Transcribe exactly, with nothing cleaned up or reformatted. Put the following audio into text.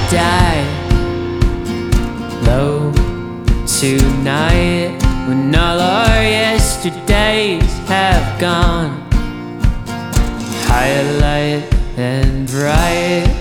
die low tonight when all our yesterdays have gone. Highlight and bright